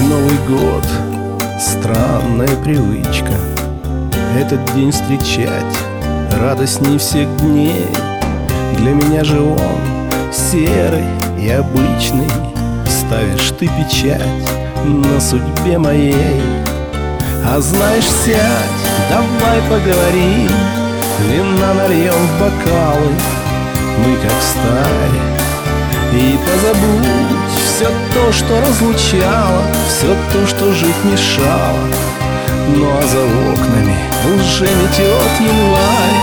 Новый год — странная привычка этот день встречать радостней всех дней. Для меня же он серый и обычный. Ставишь ты печать на судьбе моей. А знаешь, сядь, давай поговорим, вина нальем в бокалы, мы как стаи. И позабудь все то, что разлучало, все то, что жить мешало. Ну а за окнами уже метет январь.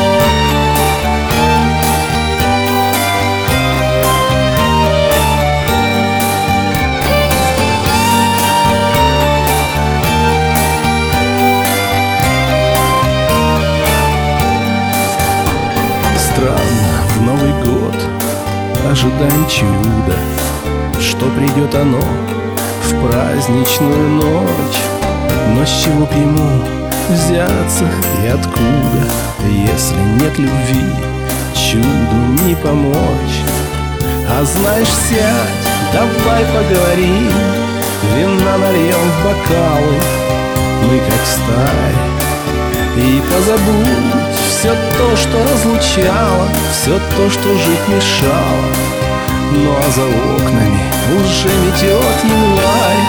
Странно, в Новый год ожидаем чуда, что придет оно в праздничную ночь. Но с чего б ему взяться и откуда, если нет любви, чуду не помочь? А знаешь, сядь, давай поговорим, вина нальем в бокалы, мы как стаи. И позабудь все то, что разлучало, все то, что жить мешало. Ну а за окнами уже метет январь.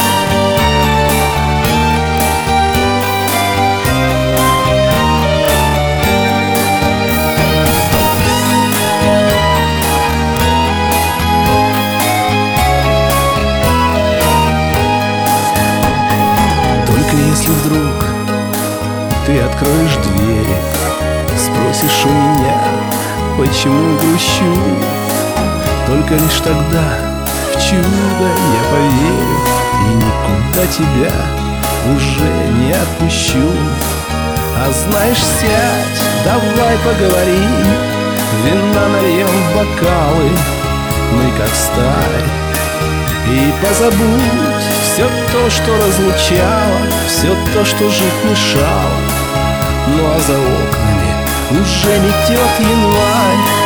Только если вдруг ты откроешь двери, спросишь у меня, почему грущу, только лишь тогда в чудо я поверю и никуда тебя уже не отпущу. А знаешь, сядь, давай поговорим, вина нальем в бокалы, мы как стаи. И позабудь все то, что разлучало, все то, что жить мешало. Ну а за окнами уже метет январь.